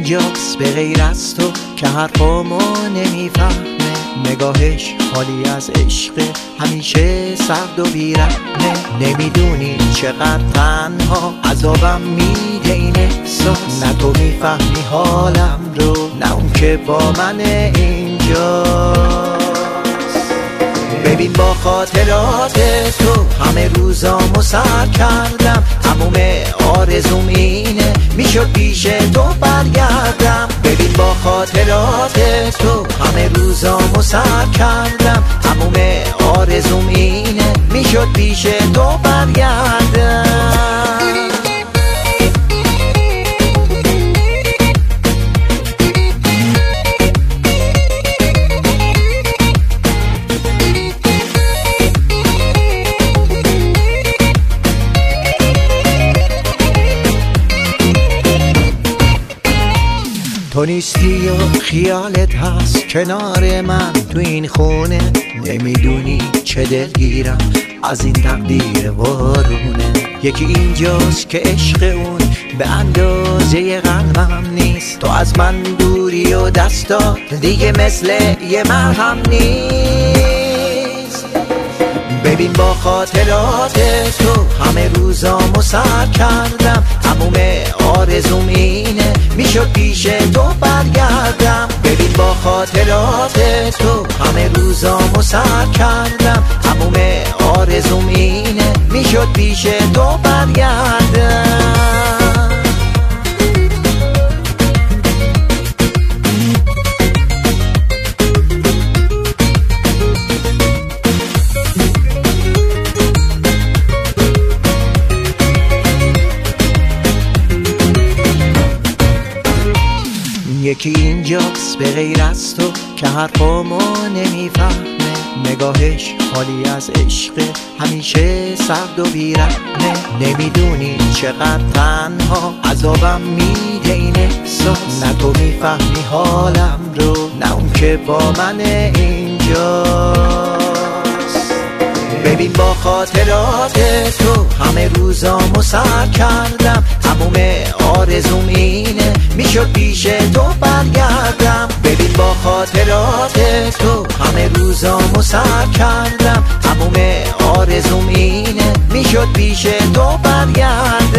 اینجاست به غیر از تو که حرفامو نمیفهمه. نگاهش خالی از عشق، همیشه سرد و بیرحمه. نمیدونی چقدر تنها عذابم میده این احساس. نه تو میفهمی حالم رو، نه اون که با من اینجاست. ببین با خاطرات تو همه روزامو سر کردم. تموم آرزوم اینه میشد پیش تو برگردم. ببین با خاطرات تو همه روزامو سر کردم. تموم آرزوم اینه میشد پیش تو برگردم. تو نیستی و خیالت هست کنار من تو این خونه. نمیدونی چه دلگیرم از این تقدیر وارونه. یکی اینجاست که عشق اون به اندازه قلبم نیست. تو از من دوری و دستات دیگه مثل یه مرهم نیست. ببین با خاطرات تو همه روزامو سر کردم. تموم آرزوم اینه میشد پیش تو برگردم. ببین با خاطرات تو همه روزامو سر کردم. تموم آرزوم اینه میشد پیش تو برگردم. یکی اینجاست به غیر از تو که حرفامو نمیفهمه. نگاهش خالی از عشق، همیشه سرد و بیرحمه. نمیدونی چقدر تنها عذابم میده این احساس. نه تو میفهمی حالم رو، نه اون که با من اینجاست. ببین با خاطرات تو همه روزامو سر کردم. تموم آرزوم اینه میشد پیش تو برگردم. ببین با خاطرات تو همه روزامو سر کردم. تموم آرزوم اینه میشد پیش تو برگردم.